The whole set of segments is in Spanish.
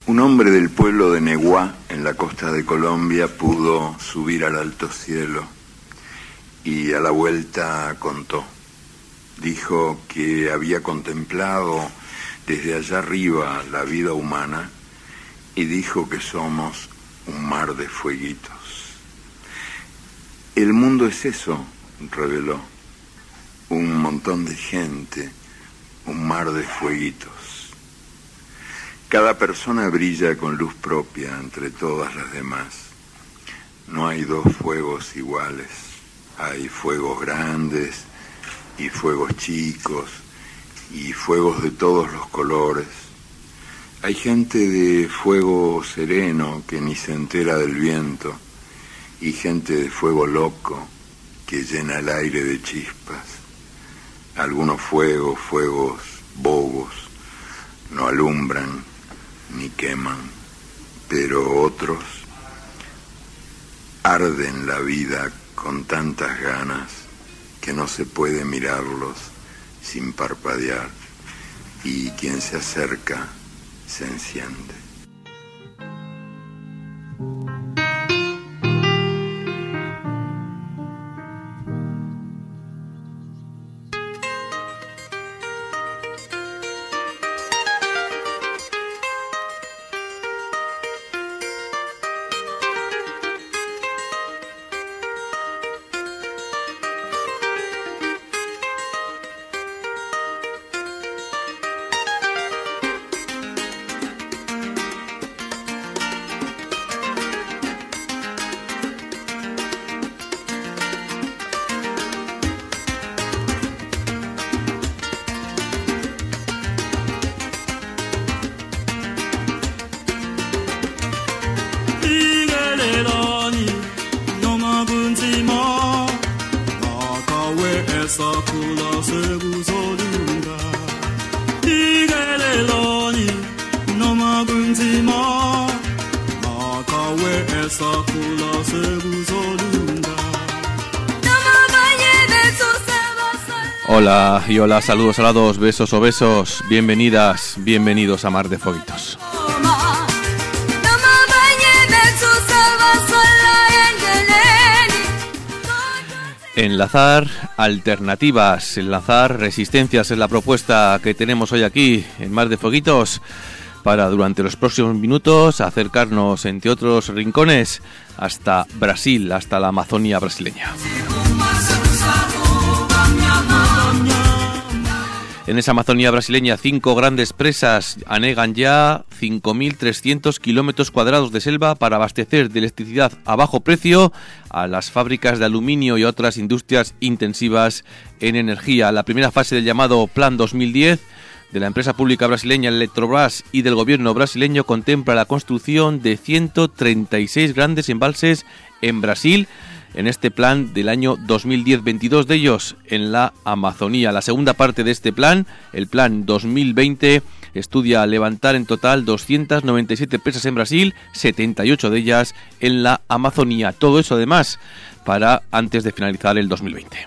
Un hombre del pueblo de Neguá, en la costa de Colombia, pudo subir al alto cielo y a la vuelta contó. Dijo que había contemplado desde allá arriba la vida humana y dijo que somos un mar de fueguitos. El mundo es eso, reveló, un montón de gente, un mar de fueguitos. Cada persona brilla con luz propia entre todas las demás. No hay dos fuegos iguales. Hay fuegos grandes y fuegos chicos y fuegos de todos los colores. Hay gente de fuego sereno que ni se entera del viento y gente de fuego loco que llena el aire de chispas. Algunos fuegos bobos, no alumbran ni queman, pero otros arden la vida con tantas ganas que no se puede mirarlos sin parpadear, y quien se acerca se enciende. Hola y hola, saludos alados, besos o besos, bienvenidas, bienvenidos a Mar de Fueguitos. Enlazar alternativas, enlazar resistencias es la propuesta que tenemos hoy aquí en Mar de Fueguitos para durante los próximos minutos acercarnos, entre otros rincones, hasta Brasil, hasta la Amazonía brasileña. En esa Amazonía brasileña, 5 grandes presas anegan ya 5.300 kilómetros cuadrados de selva para abastecer de electricidad a bajo precio a las fábricas de aluminio y otras industrias intensivas en energía. La primera fase del llamado Plan 2010 de la empresa pública brasileña Eletrobras y del gobierno brasileño contempla la construcción de 136 grandes embalses en Brasil. En este plan del año 2010, 22 de ellos en la Amazonía. La segunda parte de este plan, el plan 2020, estudia levantar en total 297 presas en Brasil, 78 de ellas en la Amazonía. Todo eso además para antes de finalizar el 2020.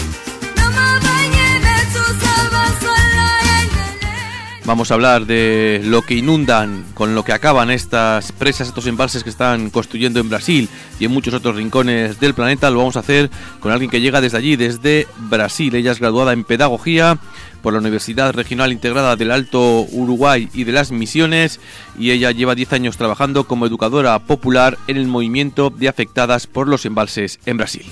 Vamos a hablar de lo que inundan, con lo que acaban estas presas, estos embalses que están construyendo en Brasil y en muchos otros rincones del planeta. Lo vamos a hacer con alguien que llega desde allí, desde Brasil. Ella es graduada en Pedagogía por la Universidad Regional Integrada del Alto Uruguay y de las Misiones, y ella lleva 10 años trabajando como educadora popular en el movimiento de afectadas por los embalses en Brasil.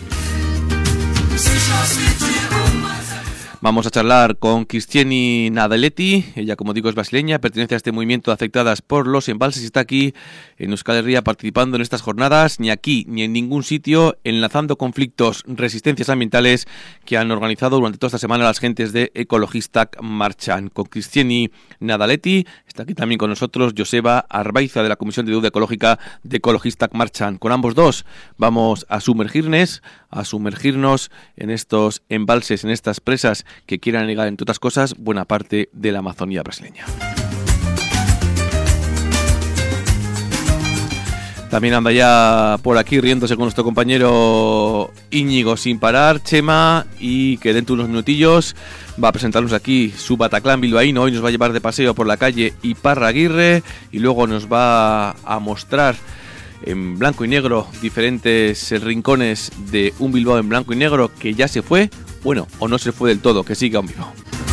Vamos a charlar con Cristiani Nadaletti. Ella, como digo, es brasileña, pertenece a este movimiento de afectadas por los embalses y está aquí en Euskal Herria participando en estas jornadas, ni aquí ni en ningún sitio, enlazando conflictos, resistencias ambientales que han organizado durante toda esta semana las gentes de Ecologistak Marchan. Con Cristiani Nadaletti está aquí también con nosotros Joseba Arbaiza, de la Comisión de Deuda Ecológica de Ecologistak Marchan. Con ambos dos vamos a sumergirnos en estos embalses, en estas presas que quieran negar, entre otras cosas, buena parte de la Amazonía brasileña. También anda ya por aquí riéndose con nuestro compañero Íñigo sin parar, Chema, y que dentro de unos minutillos va a presentarnos aquí su Bataclan bilbaíno. Hoy nos va a llevar de paseo por la calle Iparraguirre y luego nos va a mostrar en blanco y negro diferentes rincones de un Bilbao en blanco y negro que ya se fue, bueno, o no se fue del todo, que siga aún vivo.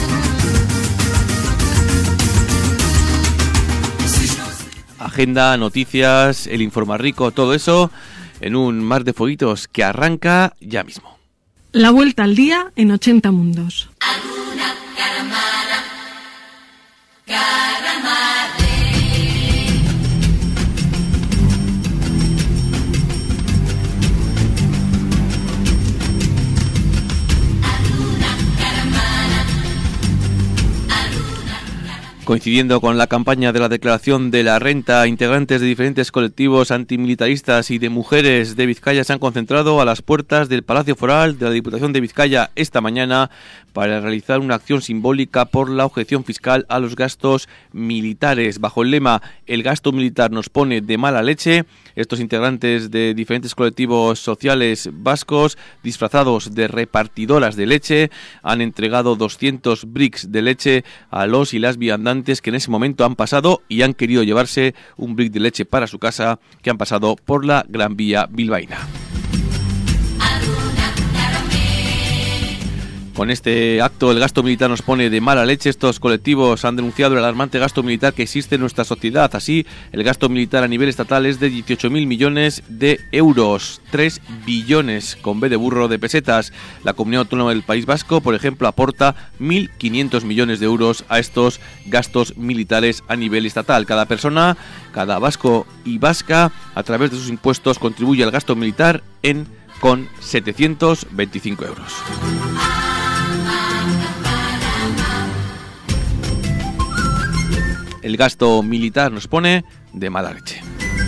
Agenda, noticias, el Informarrico, todo eso en un mar de fueguitos que arranca ya mismo. La vuelta al día en 80 mundos. Coincidiendo con la campaña de la declaración de la renta, integrantes de diferentes colectivos antimilitaristas y de mujeres de Vizcaya se han concentrado a las puertas del Palacio Foral de la Diputación de Vizcaya esta mañana para realizar una acción simbólica por la objeción fiscal a los gastos militares. Bajo el lema "El gasto militar nos pone de mala leche", estos integrantes de diferentes colectivos sociales vascos, disfrazados de repartidoras de leche, han entregado 200 bricks de leche a los y las viandantes que en ese momento han pasado y han querido llevarse un brick de leche para su casa, que han pasado por la Gran Vía bilbaína. Con este acto, el gasto militar nos pone de mala leche. Estos colectivos han denunciado el alarmante gasto militar que existe en nuestra sociedad. Así, el gasto militar a nivel estatal es de 18.000 millones de euros, 3 billones con B de burro de pesetas. La Comunidad Autónoma del País Vasco, por ejemplo, aporta 1.500 millones de euros a estos gastos militares a nivel estatal. Cada persona, cada vasco y vasca, a través de sus impuestos, contribuye al gasto militar con 725 euros. El gasto militar nos pone de mala leche.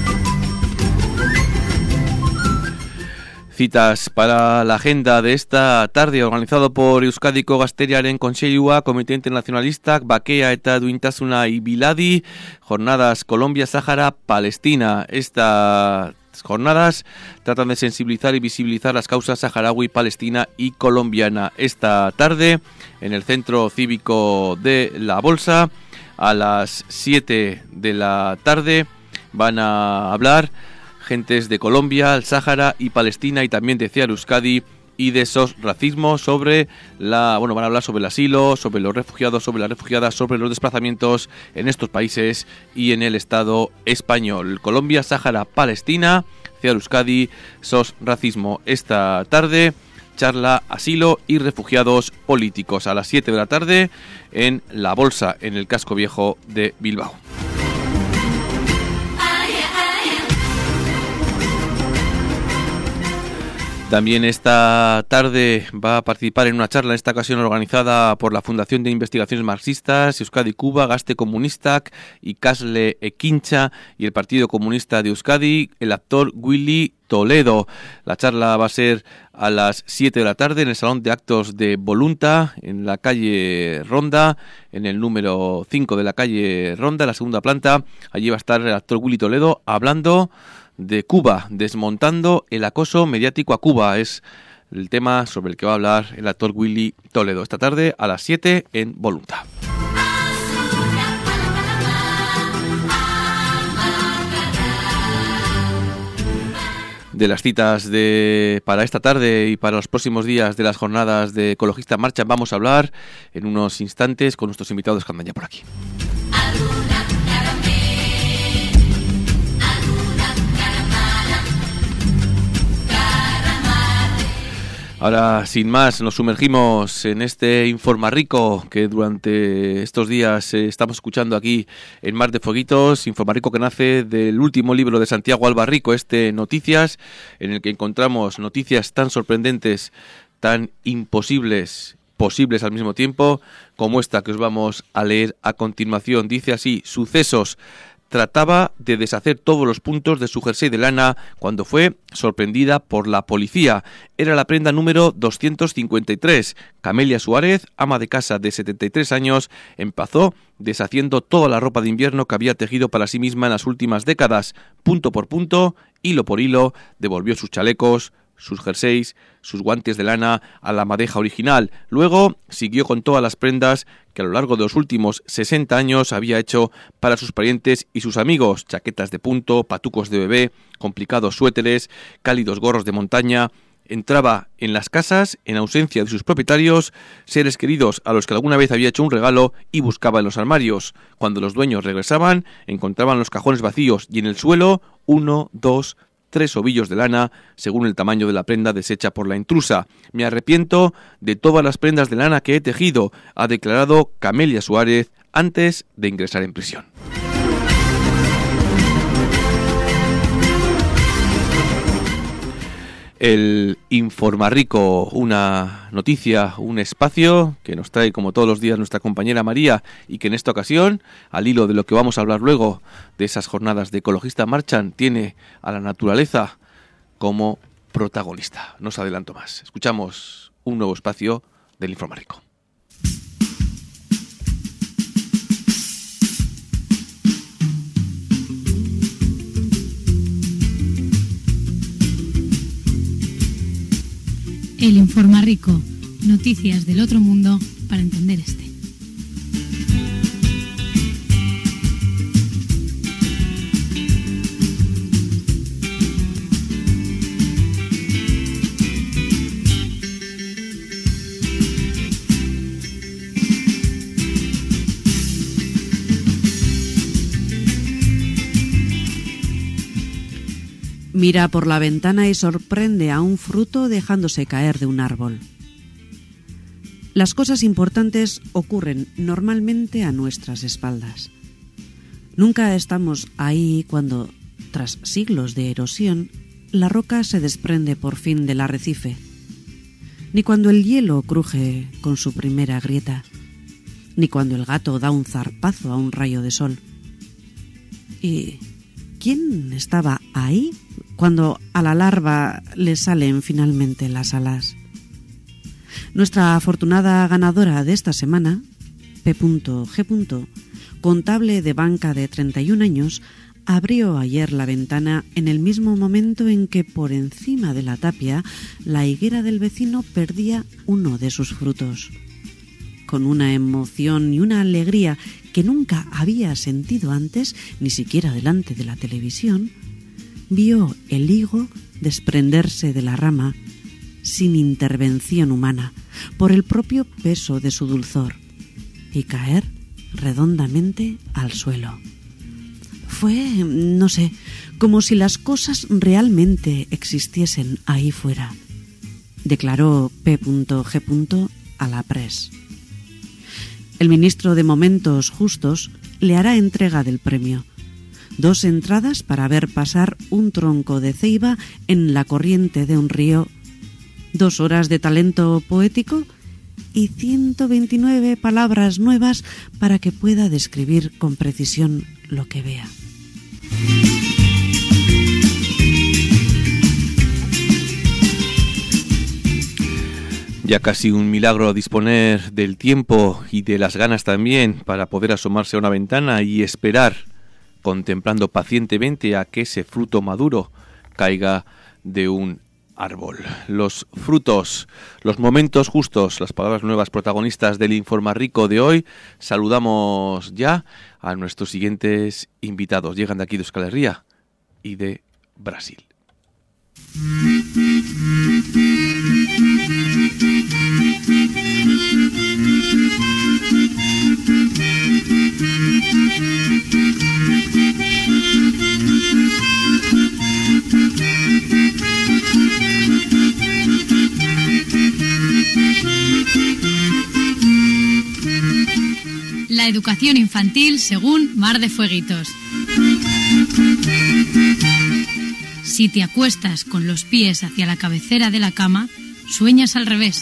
Citas para la agenda de esta tarde, organizado por Euskadiko Gazteriaren Kontseilua, Comité Internacionalista, Bakea eta Duintasuna y Biladi, jornadas Colombia, Sáhara, Palestina. Estas jornadas tratan de sensibilizar y visibilizar las causas saharaui, palestina y colombiana. Esta tarde, en el Centro Cívico de La Bolsa, a las 7 de la tarde, van a hablar gentes de Colombia, el Sáhara y Palestina, y también de CEAR Euskadi y de SOS Racismo, sobre van a hablar sobre el asilo, sobre los refugiados, sobre las refugiadas, sobre los desplazamientos en estos países y en el Estado español. Colombia, Sáhara, Palestina, CEAR Euskadi, SOS Racismo. Esta tarde, charla asilo y refugiados políticos, a las 7 de la tarde en La Bolsa, en el casco viejo de Bilbao. También esta tarde va a participar en una charla, en esta ocasión organizada por la Fundación de Investigaciones Marxistas, Euskadi Cuba, Gazte Komunistak, Ikasle Ekintza y el Partido Comunista de Euskadi, el actor Willy Toledo. La charla va a ser a las 7 de la tarde en el Salón de Actos de Volunta, en la calle Ronda, en el número 5 de la calle Ronda, en la segunda planta. Allí va a estar el actor Willy Toledo hablando de Cuba, desmontando el acoso mediático a Cuba. Es el tema sobre el que va a hablar el actor Willy Toledo esta tarde a las 7 en Volunta. De las citas para esta tarde y para los próximos días de las jornadas de Ecologista en Marcha vamos a hablar en unos instantes con nuestros invitados que andan ya por aquí. Ahora, sin más, nos sumergimos en este Informarrico que durante estos días estamos escuchando aquí en Mar de Fueguitos. Informarrico que nace del último libro de Santiago Albarrico, Noticias, en el que encontramos noticias tan sorprendentes, tan imposibles, posibles al mismo tiempo, como esta que os vamos a leer a continuación. Dice así: sucesos trataba de deshacer todos los puntos de su jersey de lana cuando fue sorprendida por la policía. Era la prenda número 253. Camelia Suárez, ama de casa de 73 años, empezó deshaciendo toda la ropa de invierno que había tejido para sí misma en las últimas décadas. Punto por punto, hilo por hilo, devolvió sus chalecos, sus jerseys, sus guantes de lana a la madeja original. Luego siguió con todas las prendas que a lo largo de los últimos 60 años había hecho para sus parientes y sus amigos: chaquetas de punto, patucos de bebé, complicados suéteres, cálidos gorros de montaña. Entraba en las casas en ausencia de sus propietarios, seres queridos a los que alguna vez había hecho un regalo, y buscaba en los armarios. Cuando los dueños regresaban, encontraban los cajones vacíos y en el suelo 1, 2, 3 ovillos de lana, según el tamaño de la prenda deshecha por la intrusa. Me arrepiento de todas las prendas de lana que he tejido, ha declarado Camelia Suárez antes de ingresar en prisión. El Informarrico, una noticia, un espacio que nos trae como todos los días nuestra compañera María, y que en esta ocasión, al hilo de lo que vamos a hablar luego de esas jornadas de Ecologistas Marchan, tiene a la naturaleza como protagonista. No os adelanto más. Escuchamos un nuevo espacio del Informarrico. El Informarrico, noticias del otro mundo para entender este. Mira por la ventana y sorprende a un fruto dejándose caer de un árbol. Las cosas importantes ocurren normalmente a nuestras espaldas. Nunca estamos ahí cuando, tras siglos de erosión, la roca se desprende por fin del arrecife, ni cuando el hielo cruje con su primera grieta, ni cuando el gato da un zarpazo a un rayo de sol. ¿Y quién estaba ahí cuando a la larva le salen finalmente las alas? Nuestra afortunada ganadora de esta semana, P.G., contable de banca de 31 años, abrió ayer la ventana en el mismo momento en que por encima de la tapia la higuera del vecino perdía uno de sus frutos. Con una emoción y una alegría que nunca había sentido antes, ni siquiera delante de la televisión, vio el higo desprenderse de la rama sin intervención humana, por el propio peso de su dulzor, y caer redondamente al suelo. Fue, no sé, como si las cosas realmente existiesen ahí fuera, declaró P.G. a la Press. El ministro de Momentos Justos le hará entrega del premio: 2 entradas para ver pasar un tronco de ceiba en la corriente de un río, 2 horas de talento poético y 129 palabras nuevas para que pueda describir con precisión lo que vea. Ya casi un milagro disponer del tiempo y de las ganas también para poder asomarse a una ventana y esperar, contemplando pacientemente a que ese fruto maduro caiga de un árbol. Los frutos, los momentos justos, las palabras nuevas protagonistas del Informarrico de hoy. Saludamos ya a nuestros siguientes invitados. Llegan de aquí de Euskal Herria y de Brasil. La educación infantil según Mar de Fueguitos. Si te acuestas con los pies hacia la cabecera de la cama, sueñas al revés.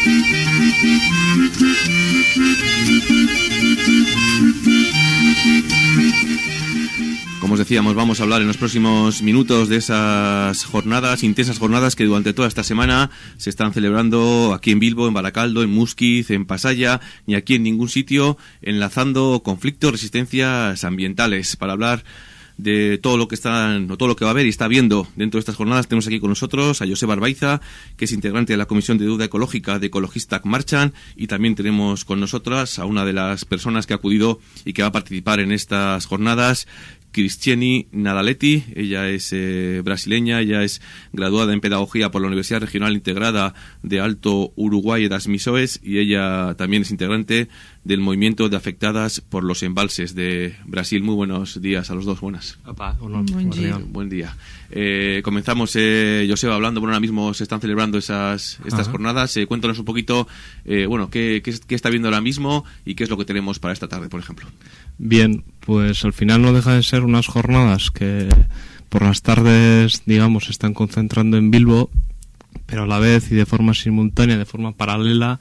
Como os decíamos, vamos a hablar en los próximos minutos de esas jornadas, intensas jornadas que durante toda esta semana se están celebrando aquí en Bilbo, en Baracaldo, en Muskiz, en Pasaya, ni aquí en ningún sitio, enlazando conflictos, resistencias ambientales. Para hablar de todo lo que todo lo que va a haber y está habiendo dentro de estas jornadas, tenemos aquí con nosotros a Joseba Arbaiza, que es integrante de la Comisión de Deuda Ecológica de Ecologistak Martxan, y también tenemos con nosotras a una de las personas que ha acudido y que va a participar en estas jornadas, Cristiani Nadaletti. Ella es brasileña, ella es graduada en Pedagogía por la Universidad Regional Integrada de Alto Uruguay das Missões, y ella también es integrante del movimiento de afectadas por los embalses de Brasil. Muy buenos días a los dos. Buenas. Buen día. Comenzamos, Joseba, hablando. Bueno, ahora mismo se están celebrando estas jornadas. Cuéntanos un poquito, qué está viendo ahora mismo y qué es lo que tenemos para esta tarde, por ejemplo. Bien, pues al final no deja de ser unas jornadas que por las tardes, digamos, se están concentrando en Bilbo, pero a la vez y de forma simultánea, de forma paralela,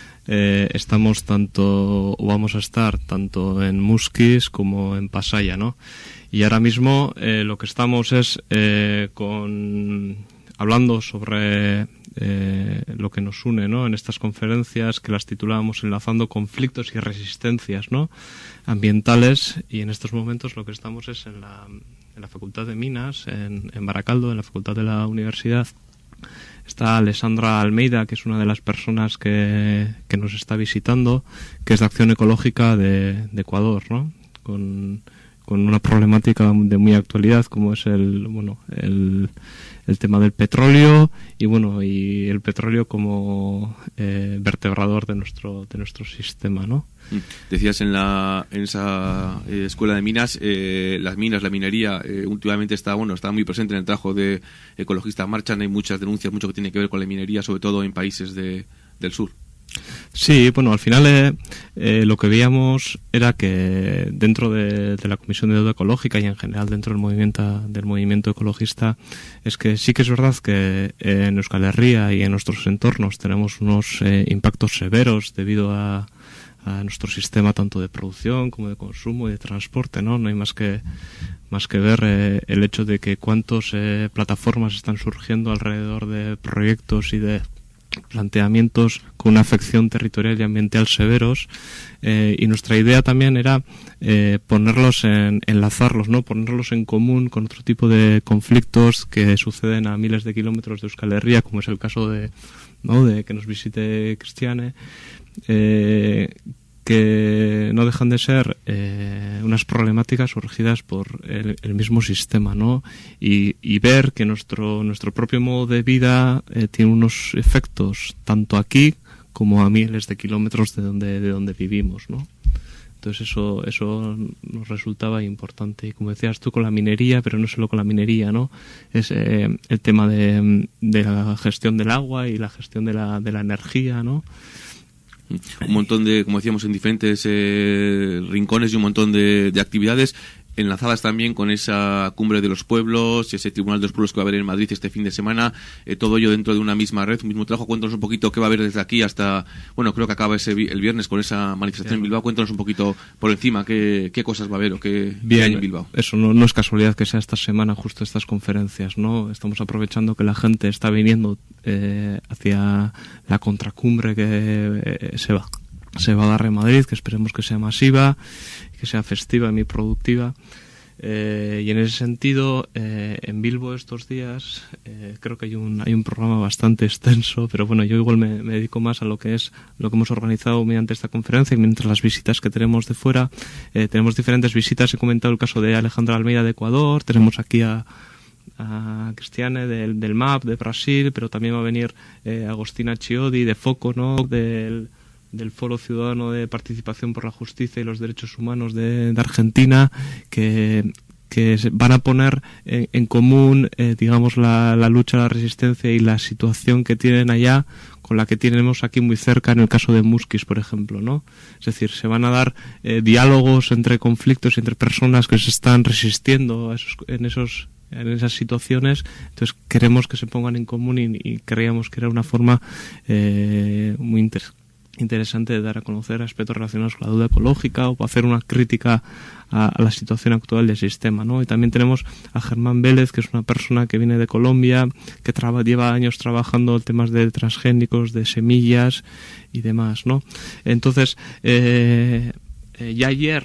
vamos a estar tanto en Muskiz como en Pasaya, ¿no? Y ahora mismo lo que estamos es hablando sobre lo que nos une, ¿no?, en estas conferencias que las titulábamos Enlazando conflictos y resistencias, ¿no?, ambientales. Y en estos momentos lo que estamos es en la Facultad de Minas, en Baracaldo, en la Facultad de la Universidad. Está Alessandra Almeida, que es una de las personas que nos está visitando, que es de Acción Ecológica de Ecuador, ¿no?, con una problemática de muy actualidad, como es el tema del petróleo y el petróleo como vertebrador de nuestro sistema, ¿no? Decías en esa escuela de minas, las minas, la minería, últimamente está muy presente en el trabajo de Ecologistak Martxan. Hay muchas denuncias, mucho que tiene que ver con la minería, sobre todo en países del sur. Sí, al final lo que veíamos era que dentro de la Comisión de Deuda Ecológica y en general dentro del movimiento ecologista, es que sí que es verdad que en Euskal Herria y en nuestros entornos tenemos unos impactos severos debido a nuestro sistema tanto de producción como de consumo y de transporte, ¿no? No hay más que ver el hecho de que cuántas plataformas están surgiendo alrededor de proyectos y de planteamientos con una afección territorial y ambiental severos, y nuestra idea también era enlazarlos, ¿no?, ponerlos en común con otro tipo de conflictos que suceden a miles de kilómetros de Euskal Herria, como es el caso de que nos visite Cristiane, que no dejan de ser unas problemáticas surgidas por el mismo sistema, ¿no? Y ver que nuestro propio modo de vida tiene unos efectos tanto aquí como a miles de kilómetros de donde vivimos, ¿no? Entonces eso nos resultaba importante. Y como decías tú, con la minería, pero no solo con la minería, ¿no? Es el tema de la gestión del agua y la gestión de la energía, ¿no? Un montón de, como decíamos, en diferentes rincones y un montón de actividades enlazadas también con esa cumbre de los pueblos, ese tribunal de los pueblos que va a haber en Madrid este fin de semana, todo ello dentro de una misma red, un mismo trabajo. Cuéntanos un poquito qué va a haber desde aquí hasta, creo que acaba el viernes con esa manifestación en Bilbao. Cuéntanos un poquito por encima qué cosas va a haber o qué hay en Bilbao. Eso no es casualidad que sea esta semana justo estas conferencias, ¿no? Estamos aprovechando que la gente está viniendo hacia la contracumbre que se va a dar en Madrid, que esperemos que sea masiva, que sea festiva y muy productiva. Y en ese sentido, en Bilbo estos días creo que hay un programa bastante extenso, pero yo igual me dedico más a lo que hemos organizado mediante esta conferencia y mientras las visitas que tenemos de fuera. Tenemos diferentes visitas. He comentado el caso de Alejandra Almeida de Ecuador, tenemos aquí a Cristiane del MAP de Brasil, pero también va a venir Agostina Chiodi de FOCO, ¿no?, del Foro Ciudadano de Participación por la Justicia y los Derechos Humanos de Argentina, que van a poner en común, digamos, la lucha, la resistencia y la situación que tienen allá con la que tenemos aquí muy cerca en el caso de Muskiz, por ejemplo, ¿no? Es decir, se van a dar diálogos entre conflictos y entre personas que se están resistiendo en esas situaciones. Entonces queremos que se pongan en común y creíamos que era una forma muy interesante de dar a conocer aspectos relacionados con la deuda ecológica o para hacer una crítica a la situación actual del sistema, ¿no? Y también tenemos a Germán Vélez, que es una persona que viene de Colombia, que lleva años trabajando en temas de transgénicos, de semillas y demás, ¿no? Entonces, ya ayer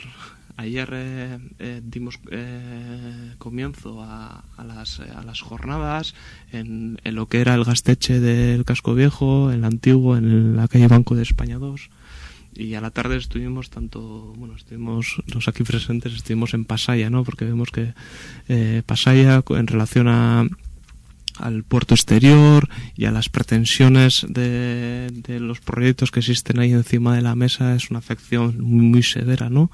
dimos comienzo a las jornadas en lo que era el Gasteche del Casco Viejo, el antiguo, en la calle Banco de España 2, y a la tarde estuvimos los aquí presentes estuvimos en Pasaya, ¿no? Porque vemos que Pasaya, en relación al puerto exterior y a las pretensiones de los proyectos que existen ahí encima de la mesa, es una afección muy severa, ¿no?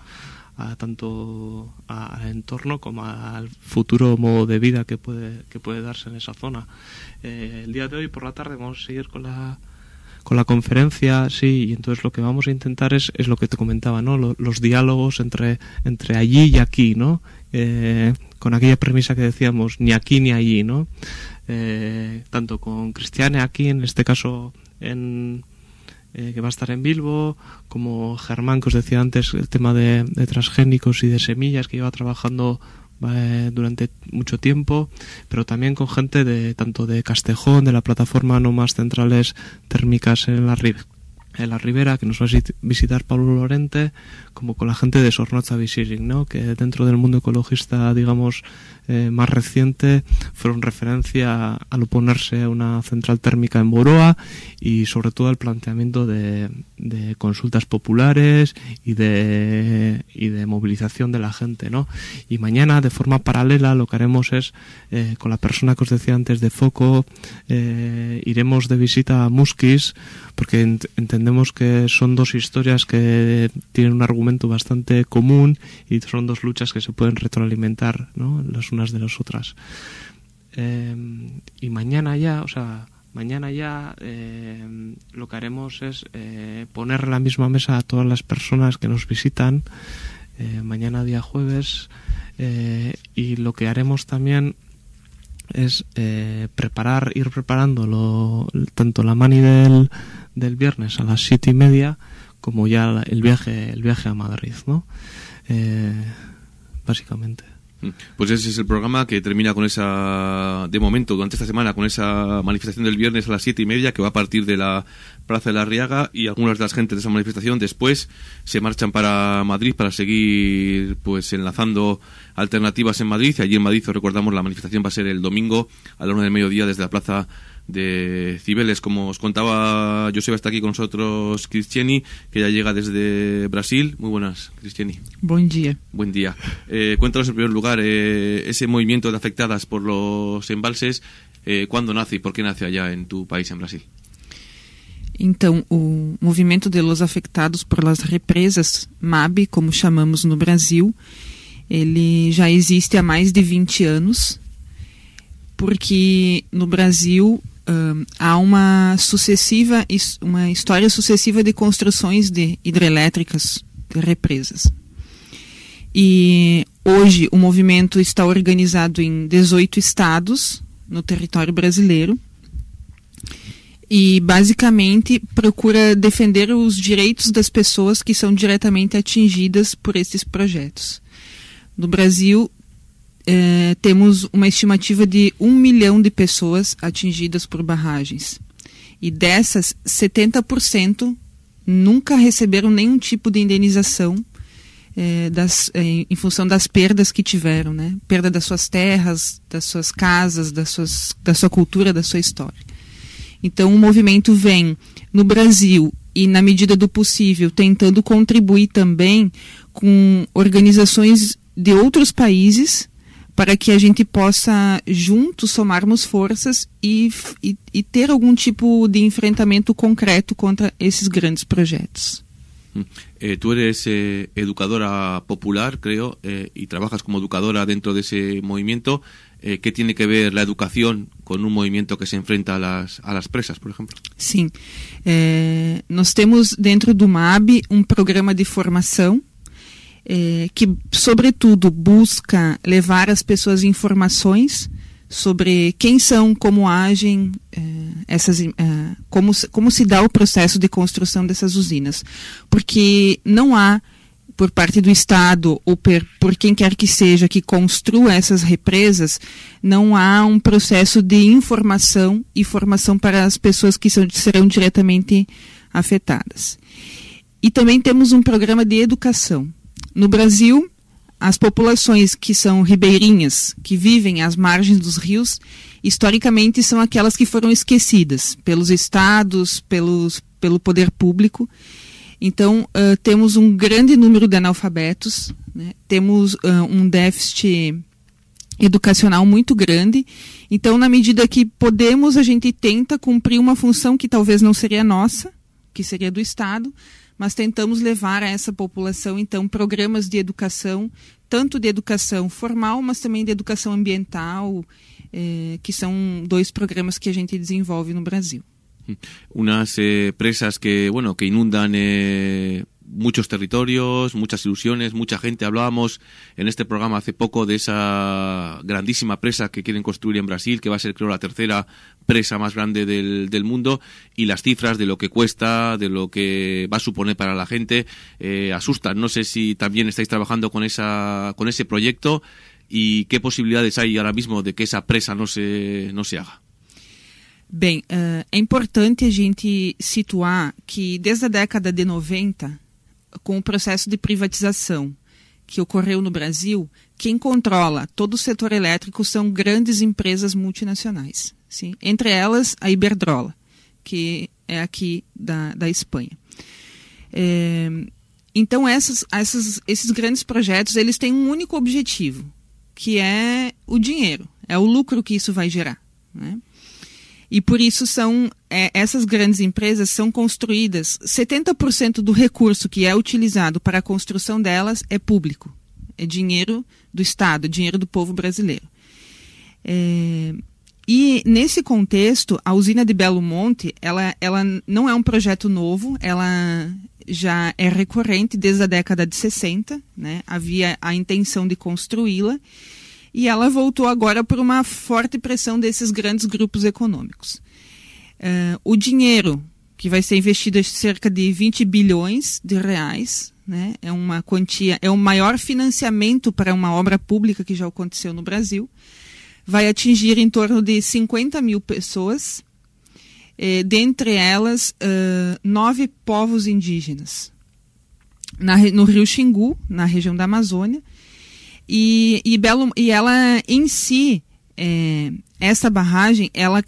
Tanto al entorno como al futuro modo de vida que puede darse en esa zona. El día de hoy por la tarde vamos a seguir con la conferencia, sí, y entonces lo que vamos a intentar es lo que te comentaba, ¿no? Los diálogos entre allí y aquí, ¿no? Con aquella premisa que decíamos, ni aquí ni allí, ¿no? Tanto con Cristiane aquí, en este caso que va a estar en Bilbo, como Germán, que os decía antes, el tema de transgénicos y de semillas, que lleva trabajando durante mucho tiempo, pero también con gente tanto de Castejón, de la plataforma No Más Centrales Térmicas en la Ribera, que nos va a visitar Pablo Lorente, como con la gente de Sornoza Visiring, ¿no? Que dentro del mundo ecologista, digamos, más reciente, fueron referencia al oponerse a una central térmica en Boroa y sobre todo al planteamiento de consultas populares y de movilización de la gente, ¿no? Y mañana, de forma paralela, lo que haremos es, con la persona que os decía antes de Foco, iremos de visita a Muskis, porque entendemos que son dos historias que tienen un argumento bastante común y son dos luchas que se pueden retroalimentar, ¿no? Las unas de las otras. Y mañana ya lo que haremos es poner en la misma mesa a todas las personas que nos visitan mañana día jueves, y lo que haremos también es ir preparando tanto la mani del viernes a las 7:30 como ya el viaje a Madrid, ¿no? Básicamente. Pues ese es el programa, que termina con de momento, durante esta semana, con esa manifestación del viernes a las 7:30, que va a partir de la Plaza de la Arriaga, y algunas de las gentes de esa manifestación después se marchan para Madrid para seguir pues enlazando alternativas en Madrid. Y allí en Madrid, os recordamos, la manifestación va a ser el domingo a la 1 del mediodía desde la Plaza de Cibeles. Como os contaba Joseba, está aquí con nosotros Cristiane, que ya llega desde Brasil. Muy buenas, Cristiane. Buen día. Buen día. Cuéntanos en primer lugar ese movimiento de afectadas por los embalses, ¿cuándo nace y por qué nace allá en tu país, en Brasil? Então, o movimento de los afectados por las represas, MAB, como chamamos no Brasil, ele já existe há mais de 20 anos, porque no Brasil há uma história sucessiva de construções de hidrelétricas, de represas. E hoje o movimento está organizado em 18 estados no território brasileiro e basicamente procura defender os direitos das pessoas que são diretamente atingidas por esses projetos. No Brasil, temos uma estimativa de 1 milhão de pessoas atingidas por barragens. E dessas, 70% nunca receberam nenhum tipo de indenização em função das perdas que tiveram, né? Perda das suas terras, das suas casas, da sua cultura, da sua história. Então, o movimento vem no Brasil e, na medida do possível, tentando contribuir também com organizações de outros países para que a gente possa, juntos, somarmos forças e ter algum tipo de enfrentamento concreto contra esses grandes projetos. Tú eres educadora popular, creo, y trabajas como educadora dentro de ese movimiento. ¿Qué tiene que ver la educación con un movimiento que se enfrenta a las presas, por ejemplo? Sim. Nós temos dentro do MAB um programa de formação que, sobretudo, busca levar às pessoas informações sobre quem são, como agem, como se dá o processo de construção dessas usinas. Porque não há, por parte do Estado ou por quem quer que seja que construa essas represas, não há um processo de informação e formação para as pessoas que serão diretamente afetadas. E também temos um programa de educação. No Brasil, as populações que são ribeirinhas, que vivem às margens dos rios, historicamente são aquelas que foram esquecidas pelos estados, pelo poder público. Então, temos um grande número de analfabetos, né? Temos um déficit educacional muito grande. Então, na medida que podemos, a gente tenta cumprir uma função que talvez não seria nossa, que seria do Estado, mas tentamos levar a essa população, então, programas de educação, tanto de educação formal, mas também de educação ambiental, que são 2 programas que a gente desenvolve no Brasil. Unas presas que inundan muchos territorios, muchas ilusiones, mucha gente. Hablábamos en este programa hace poco de esa grandísima presa que quieren construir en Brasil, que va a ser, creo, la tercera presa más grande del mundo, y las cifras de lo que cuesta, de lo que va a suponer para la gente, asustan. No sé si también estáis trabajando con esse proyecto y qué posibilidades hay ahora mismo de que esa presa no se haga. Bem, é importante a gente situar que desde a década de 90, com o processo de privatização que ocorreu no Brasil, quem controla todo o setor elétrico são grandes empresas multinacionais. Sim? Entre elas, a Iberdrola, que é aqui da Espanha. Então, esses grandes projetos, eles têm um único objetivo, que é o dinheiro, é o lucro que isso vai gerar, né? E por isso essas grandes empresas são construídas, 70% do recurso que é utilizado para a construção delas é público, é dinheiro do Estado, é dinheiro do povo brasileiro. E nesse contexto, a usina de Belo Monte, ela não é um projeto novo, ela já é recorrente desde a década de 60, né? Havia a intenção de construí-la, e ela voltou agora por uma forte pressão desses grandes grupos econômicos. O dinheiro que vai ser investido é cerca de 20 bilhões de reais, né? É uma quantia, é o maior financiamento para uma obra pública que já aconteceu no Brasil. Vai atingir em torno de 50 mil pessoas, dentre elas 9 povos indígenas, no Rio Xingu, na região da Amazônia. E ela em si, essa barragem, ela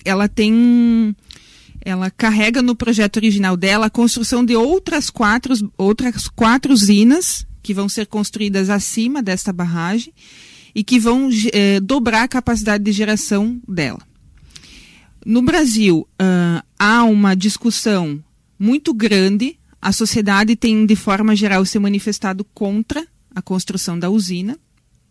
carrega no projeto original dela a construção de outras quatro usinas que vão ser construídas acima desta barragem e que vão dobrar a capacidade de geração dela. No Brasil, há uma discussão muito grande, a sociedade tem, de forma geral, se manifestado contra a construção da usina.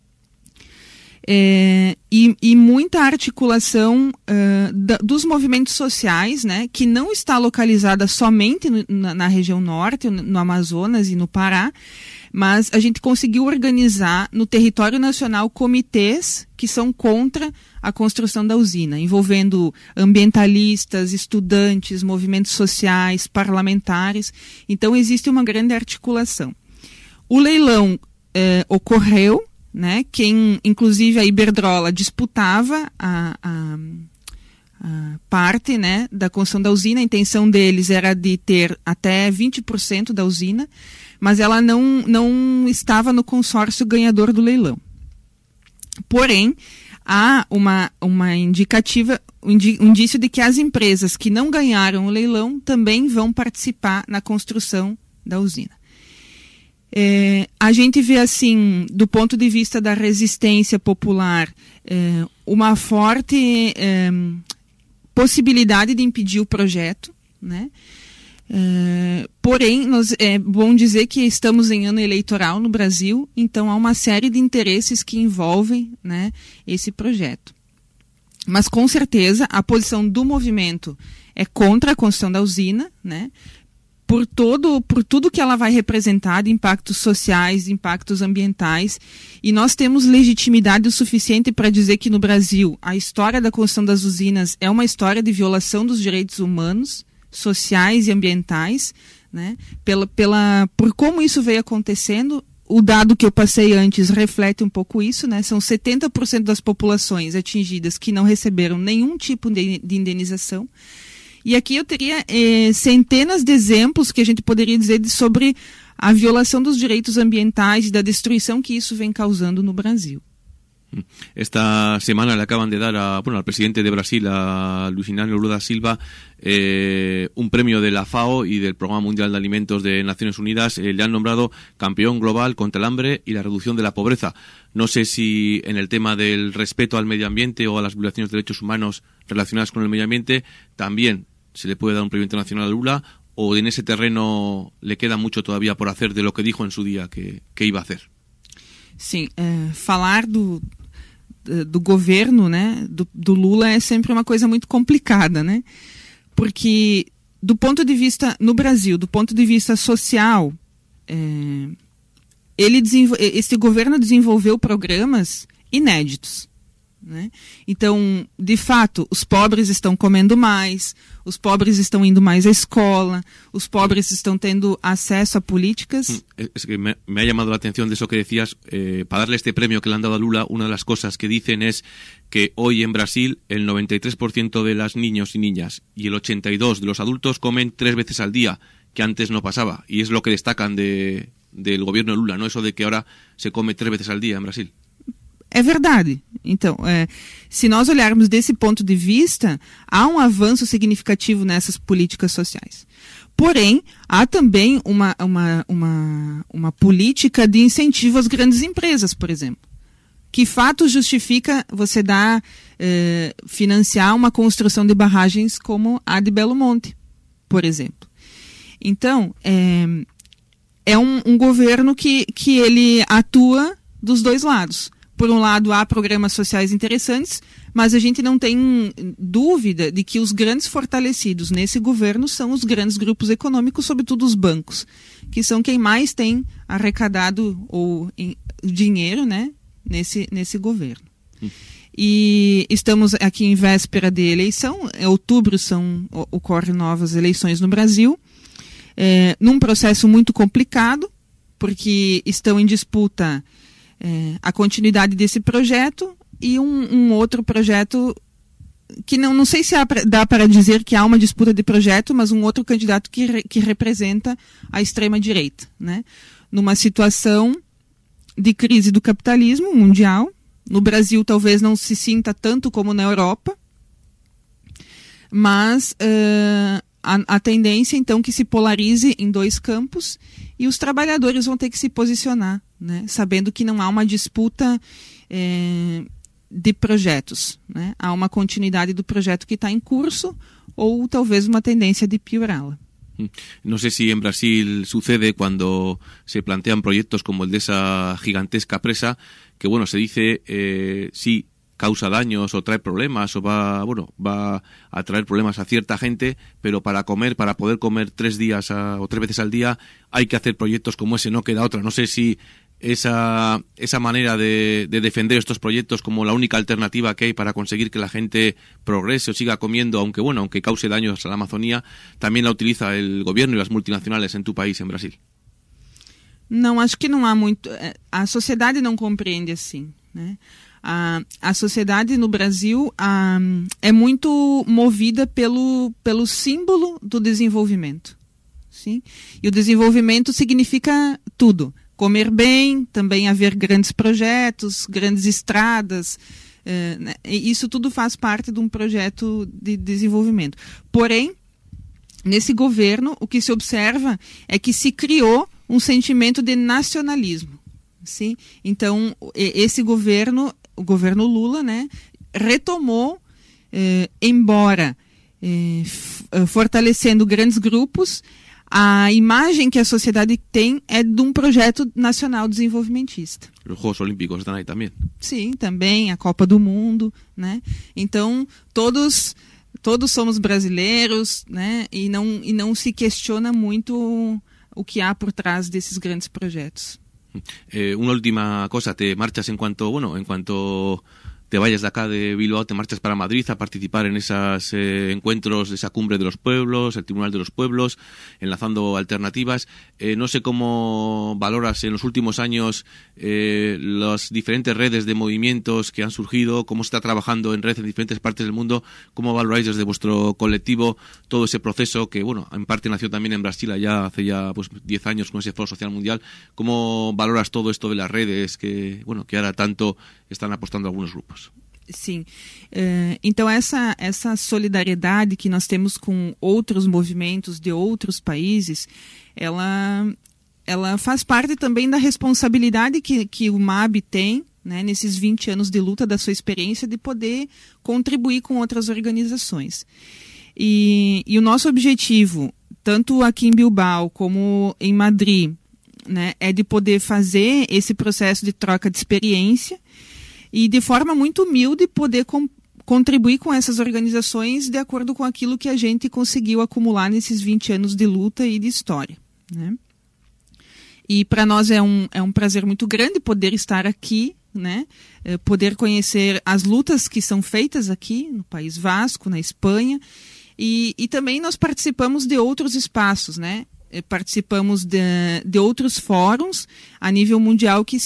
E muita articulação dos movimentos sociais, né, que não está localizada somente na região norte, no Amazonas e no Pará, mas a gente conseguiu organizar no território nacional comitês que são contra a construção da usina, envolvendo ambientalistas, estudantes, movimentos sociais, parlamentares. Então existe uma grande articulação. O leilão ocorreu, né? Inclusive a Iberdrola disputava a parte, né, da construção da usina. A intenção deles era de ter até 20% da usina, mas ela não estava no consórcio ganhador do leilão. Porém, há um indício de que as empresas que não ganharam o leilão também vão participar na construção da usina. A gente vê, assim, do ponto de vista da resistência popular, uma forte possibilidade de impedir o projeto, né? Porém, é bom dizer que estamos em ano eleitoral no Brasil, então há uma série de interesses que envolvem, né, esse projeto. Mas, com certeza, a posição do movimento é contra a construção da usina, né? por tudo que ela vai representar, de impactos sociais, de impactos ambientais, e nós temos legitimidade o suficiente para dizer que no Brasil a história da construção das usinas é uma história de violação dos direitos humanos, sociais e ambientais, né? Por como isso veio acontecendo. O dado que eu passei antes reflete um pouco isso, né? São 70% das populações atingidas que não receberam nenhum tipo de indenização. E aqui eu teria centenas de exemplos que a gente poderia dizer sobre a violação dos direitos ambientais e da destruição que isso vem causando no Brasil. Esta semana le acaban de dar al presidente de Brasil, a Luiz Inácio Lula da Silva, un premio de la FAO y del Programa Mundial de Alimentos de Naciones Unidas. Le han nombrado campeón global contra el hambre y la reducción de la pobreza. No sé si en el tema del respeto al medio ambiente o a las violaciones de derechos humanos relacionadas con el medio ambiente también se le puede dar un premio internacional a Lula, o en ese terreno le queda mucho todavía por hacer de lo que dijo en su día que iba a hacer. Sim, falar do governo, né, do Lula é sempre uma coisa muito complicada, né? Porque do ponto de vista, no Brasil, do ponto de vista social, esse governo desenvolveu programas inéditos, né? Então, de fato, os pobres estão comendo mais, os pobres estão indo mais à escola, os pobres estão tendo acesso a políticas. Es que me ha llamado la atención de eso que decías. Para darle este premio que le han dado a Lula, una de las cosas que dicen es que hoy en Brasil el 93% de las niños y niñas y el 82% de los adultos comen 3 veces al día, que antes no pasaba. Y es lo que destacan del gobierno de Lula, ¿no? Eso de que ahora se come 3 veces al día en Brasil. É verdade. Então, se nós olharmos desse ponto de vista, há um avanço significativo nessas políticas sociais. Porém, há também uma política de incentivo às grandes empresas, por exemplo. Que fato justifica você financiar uma construção de barragens como a de Belo Monte, por exemplo. Então, é um governo que ele atua dos dois lados. Por um lado, há programas sociais interessantes, mas a gente não tem dúvida de que os grandes fortalecidos nesse governo são os grandes grupos econômicos, sobretudo os bancos, que são quem mais tem arrecadado dinheiro, né, nesse governo. E estamos aqui em véspera de eleição. Em outubro ocorrem novas eleições no Brasil, num processo muito complicado, porque estão em disputa a continuidade desse projeto e um outro projeto que não sei se dá para dizer que há uma disputa de projeto, mas um outro candidato que representa a extrema-direita, né? Numa situação de crise do capitalismo mundial. No Brasil talvez não se sinta tanto como na Europa, mas a tendência então que se polarize em dois campos e os trabalhadores vão ter que se posicionar, né, sabendo que não há uma disputa de projetos, né? Há uma continuidade do projeto que está em curso ou talvez uma tendência de piorá-la. No sé si en Brasil sucede cuando se plantean proyectos como el de esa gigantesca presa, que bueno, se dice sí causa daños o trae problemas o va a traer problemas a cierta gente, pero para poder comer 3 días o 3 veces al día hay que hacer proyectos como ese, no queda otra. No sé si esa manera de defender estos proyectos como la única alternativa que hay para conseguir que la gente progrese o siga comiendo, aunque cause daños a la Amazonía, también la utiliza el gobierno y las multinacionales en tu país, en Brasil. Não, acho que não há muito. A sociedade não compreende assim, né? A sociedade no Brasil é muito movida pelo símbolo do desenvolvimento. Sim? E o desenvolvimento significa tudo. Comer bem, também haver grandes projetos, grandes estradas. Né? Isso tudo faz parte de um projeto de desenvolvimento. Porém, nesse governo, o que se observa é que se criou um sentimento de nacionalismo. Sim? Então, esse governo, o governo Lula, né, retomou, embora fortalecendo grandes grupos, a imagem que a sociedade tem é de um projeto nacional desenvolvimentista. Os Jogos Olímpicos estão aí também. Sim, também, a Copa do Mundo, né? Então, todos todos somos brasileiros, né? E não se questiona muito o que há por trás desses grandes projetos. Una última cosa, te marchas en cuanto te vayas de acá de Bilbao, te marchas para Madrid a participar en esos encuentros de esa cumbre de los pueblos, el Tribunal de los Pueblos, enlazando alternativas. No sé cómo valoras en los últimos años las diferentes redes de movimientos que han surgido, cómo se está trabajando en red en diferentes partes del mundo, cómo valoráis desde vuestro colectivo todo ese proceso que, bueno, en parte nació también en Brasil hace ya 10 años con ese Foro Social Mundial. ¿Cómo valoras todo esto de las redes que ahora tanto están apostando algunos grupos? Sim, então essa solidariedade que nós temos com outros movimentos de outros países, ela faz parte também da responsabilidade que o MAB tem, né, nesses 20 anos de luta, da sua experiência, de poder contribuir com outras organizações. E o nosso objetivo, tanto aqui em Bilbao como em Madrid, né, é de poder fazer esse processo de troca de experiência e de forma muito humilde poder contribuir com essas organizações de acordo com aquilo que a gente conseguiu acumular nesses 20 anos de luta e de história, né? E para nós é um prazer muito grande poder estar aqui, né? Poder conhecer as lutas que são feitas aqui no País Vasco, na Espanha, e também nós participamos de outros espaços, né? Participamos de outros fóruns a nível mundial que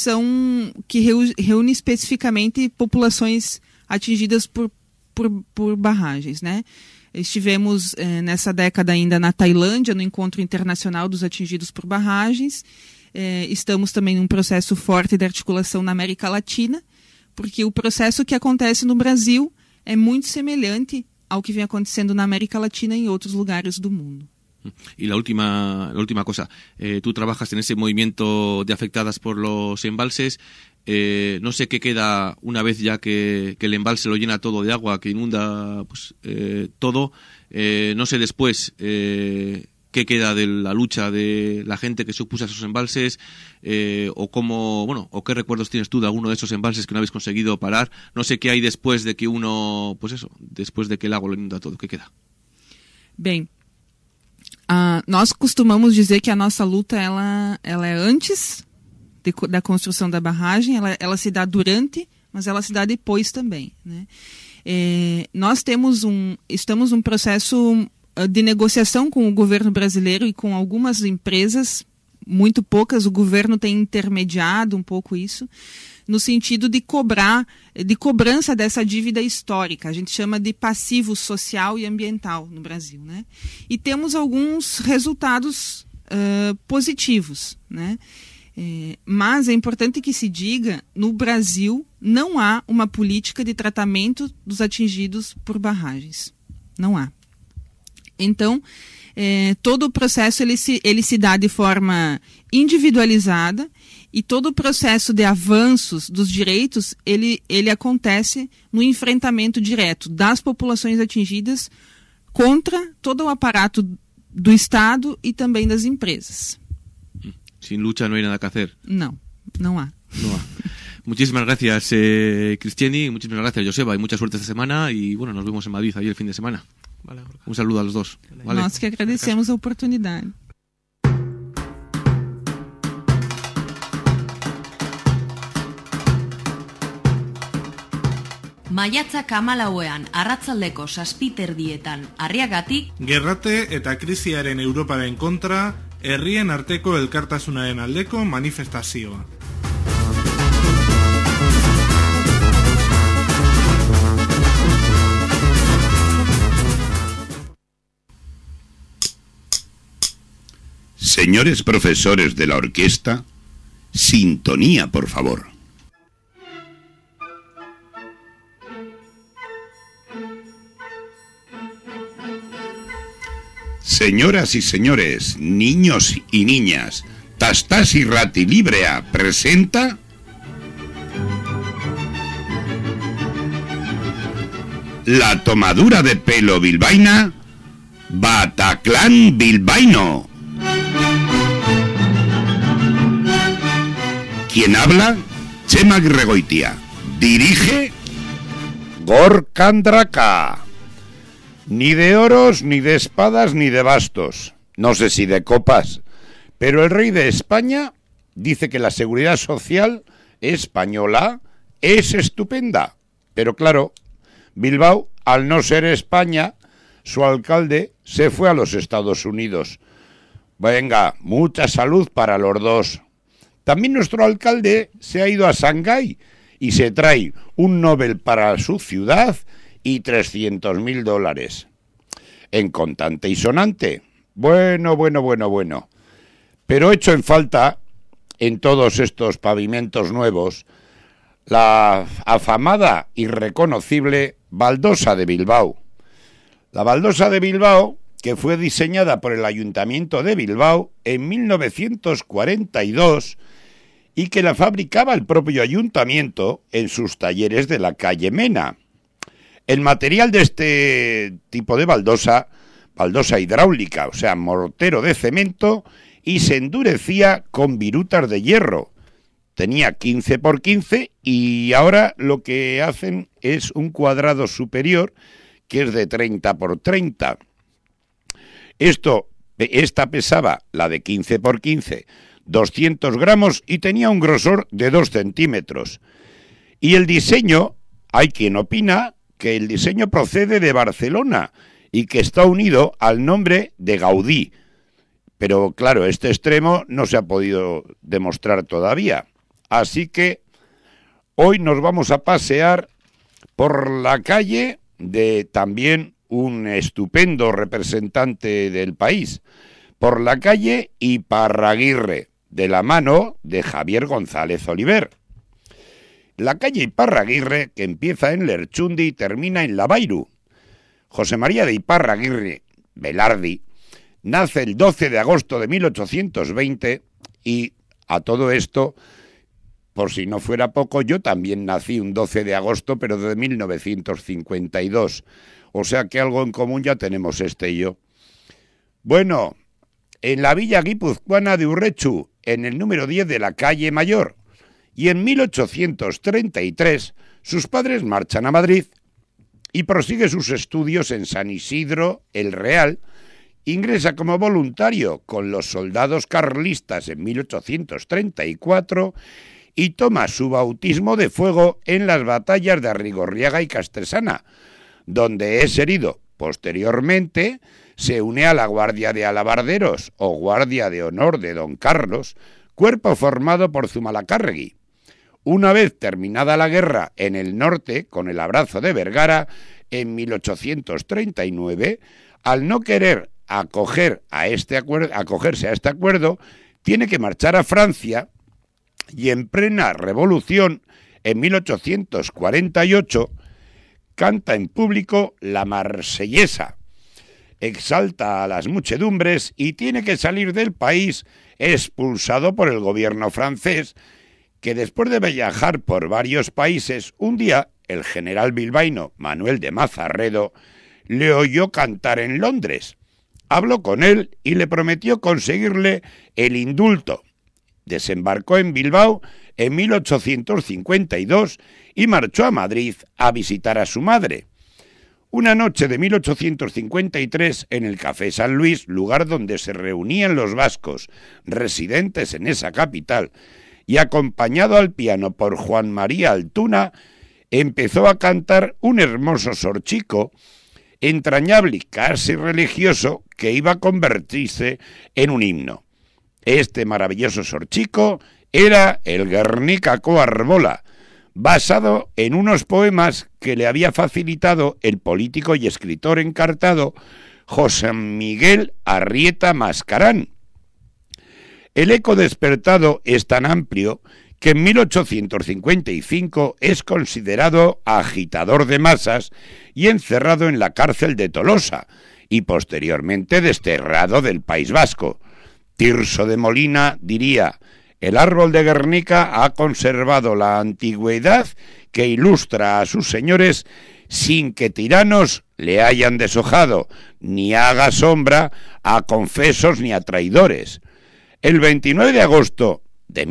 reúne especificamente populações atingidas por barragens, né? Estivemos nessa década ainda na Tailândia, no Encontro Internacional dos Atingidos por Barragens. Estamos também num processo forte de articulação na América Latina, porque o processo que acontece no Brasil é muito semelhante ao que vem acontecendo na América Latina e em outros lugares do mundo. Y la última cosa, tú trabajas en ese movimiento de afectadas por los embalses. No sé qué queda una vez ya que el embalse lo llena todo de agua, que inunda todo. No sé después qué queda de la lucha de la gente que se opuso a esos embalses, o qué recuerdos tienes tú de alguno de esos embalses que no habéis conseguido parar. No sé qué hay después de que después de que el agua lo inunda todo, ¿qué queda? Bem, nós costumamos dizer que a nossa luta ela é antes da construção da barragem, ela se dá durante, mas ela se dá depois também, né? Nós estamos num processo de negociação com o governo brasileiro e com algumas empresas, muito poucas. O governo tem intermediado um pouco isso, no sentido de cobrança dessa dívida histórica. A gente chama de passivo social e ambiental no Brasil, né? E temos alguns resultados positivos, né? Mas é importante que se diga, no Brasil não há uma política de tratamento dos atingidos por barragens. Não há. Então, todo o processo ele se dá de forma individualizada, e todo o processo de avanços dos direitos ele acontece no enfrentamento direto das populações atingidas contra todo o aparato do Estado e também das empresas. Sin lucha no hay nada que hacer. No há. Muchísimas gracias, Cristiani, muchísimas gracias, Joseba, y mucha suerte esta semana, y bueno, nos vemos en Madrid ahí el fin de semana. Vale, un saludo a los dos. Vale. Nós que agradecemos a oportunidade. Maiatzak 14ean, arratsaldeko 7:00 Arriagatik, gerrate eta krisiaren Europaren kontra, herrien arteko elkartasunaren aldeko manifestazioa. Señores profesores de la orquesta, sintonía, por favor. Señoras y señores, niños y niñas, Tastas y Ratilibrea presenta la tomadura de pelo bilbaína Bataclan bilbaíno. ¿Quién habla? Chema Gregoitia. Dirige Gorka Andraka. Ni de oros, ni de espadas, ni de bastos. No sé si de copas. Pero el rey de España dice que la seguridad social española es estupenda. Pero claro, Bilbao, al no ser España, su alcalde se fue a los Estados Unidos. Venga, mucha salud para los dos. También nuestro alcalde se ha ido a Shanghái y se trae un Nobel para su ciudad y $300.000 en contante y sonante. Bueno. Pero echo en falta en todos estos pavimentos nuevos la afamada y reconocible baldosa de Bilbao. La baldosa de Bilbao, que fue diseñada por el Ayuntamiento de Bilbao en 1942 y que la fabricaba el propio ayuntamiento en sus talleres de la calle Mena. El material de este tipo de baldosa hidráulica, o sea, mortero de cemento, y se endurecía con virutas de hierro. Tenía 15 por 15 y ahora lo que hacen es un cuadrado superior que es de 30 por 30. Esta pesaba, la de 15 por 15, 200 gramos y tenía un grosor de 2 centímetros. Y el diseño, hay quien opina que el diseño procede de Barcelona y que está unido al nombre de Gaudí. Pero claro, este extremo no se ha podido demostrar todavía. Así que hoy nos vamos a pasear por la calle de también un estupendo representante del país, por la calle Iparraguirre, de la mano de Javier González Oliver. La calle Iparraguirre, que empieza en Lerchundi y termina en Lavairu. José María de Iparraguirre Velardi nace el 12 de agosto de 1820 y a todo esto, por si no fuera poco, yo también nací un 12 de agosto, pero de 1952. O sea que algo en común ya tenemos y yo. Bueno, en la villa guipuzcoana de Urrechu, en el número 10 de la calle Mayor, y en 1833 sus padres marchan a Madrid y prosigue sus estudios en San Isidro el Real. Ingresa como voluntario con los soldados carlistas en 1834 y toma su bautismo de fuego en las batallas de Arrigorriaga y Castresana, donde es herido. Posteriormente se une a la Guardia de Alabarderos o Guardia de Honor de Don Carlos, cuerpo formado por Zumalacárregui. Una vez terminada la guerra en el norte, con el abrazo de Vergara, en 1839, al no querer acogerse a este acuerdo, tiene que marchar a Francia y en plena revolución, en 1848, canta en público la Marsellesa, exalta a las muchedumbres y tiene que salir del país expulsado por el gobierno francés, que después de viajar por varios países, un día el general bilbaíno Manuel de Mazarredo le oyó cantar en Londres. Habló con él y le prometió conseguirle el indulto. Desembarcó en Bilbao en 1852 y marchó a Madrid a visitar a su madre. Una noche de 1853, en el Café San Luis, lugar donde se reunían los vascos residentes en esa capital, y acompañado al piano por Juan María Altuna, empezó a cantar un hermoso sorchico, entrañable y casi religioso, que iba a convertirse en un himno. Este maravilloso sorchico era el Guernica Coarbola, basado en unos poemas que le había facilitado el político y escritor encartado José Miguel Arrieta Mascarán. El eco despertado es tan amplio que en 1855 es considerado agitador de masas y encerrado en la cárcel de Tolosa y posteriormente desterrado del País Vasco. Tirso de Molina diría: el árbol de Guernica ha conservado la antigüedad que ilustra a sus señores sin que tiranos le hayan deshojado, ni haga sombra a confesos ni a traidores. El 29 de agosto de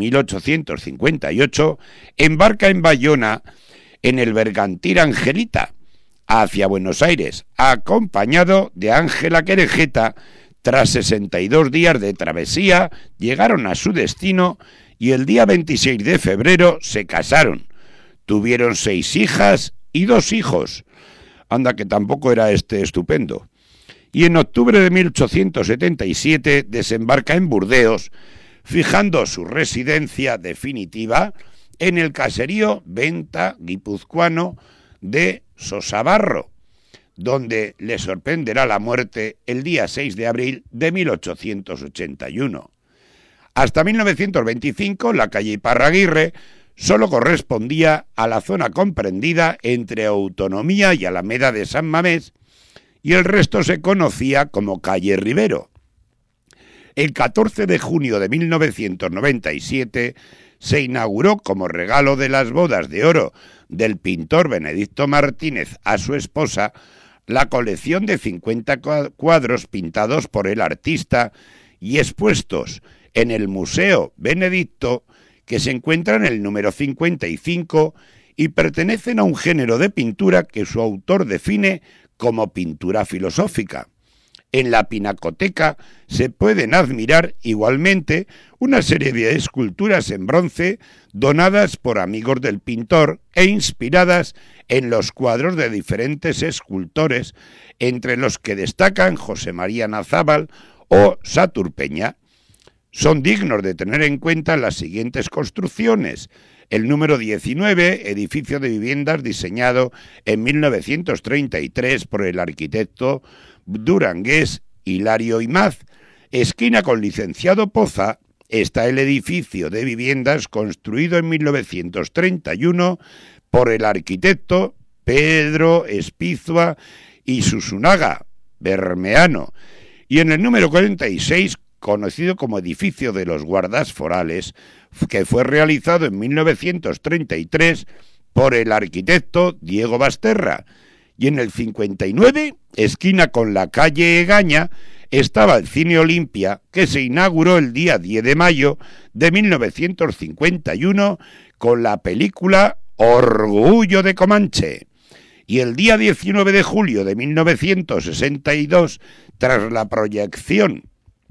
1858 embarca en Bayona en el bergantín Angelita. hacia Buenos Aires, acompañado de Ángela Querejeta. Tras 62 días de travesía, llegaron a su destino y el día 26 de febrero se casaron. Tuvieron 6 hijas y 2 hijos. Anda que tampoco era estupendo. Y en octubre de 1877 desembarca en Burdeos, fijando su residencia definitiva en el caserío venta guipuzcoano de Sosabarro, donde le sorprenderá la muerte el día 6 de abril de 1881. Hasta 1925, la calle Iparraguirre solo correspondía a la zona comprendida entre Autonomía y Alameda de San Mamés, y el resto se conocía como calle Rivero. El 14 de junio de 1997 se inauguró, como regalo de las bodas de oro del pintor Benedicto Martínez a su esposa, la colección de 50 cuadros pintados por el artista y expuestos en el Museo Benedicto, que se encuentra en el número 55 y pertenecen a un género de pintura que su autor define como pintura filosófica. En la pinacoteca se pueden admirar igualmente una serie de esculturas en bronce donadas por amigos del pintor e inspiradas en los cuadros de diferentes escultores, entre los que destacan José María Nazábal o Satur Peña. Son dignos de tener en cuenta las siguientes construcciones: el número 19, edificio de viviendas diseñado en 1933 por el arquitecto durangués Hilario Imaz. Esquina con licenciado Poza está el edificio de viviendas construido en 1931 por el arquitecto Pedro Espizua y Susunaga Bermeano. Y en el número 46, conocido como edificio de los guardas forales, que fue realizado en 1933 por el arquitecto Diego Basterra. Y en el 59, esquina con la calle Egaña, estaba el Cine Olimpia, que se inauguró el día 10 de mayo de 1951 con la película Orgullo de Comanche. Y el día 19 de julio de 1962, tras la proyección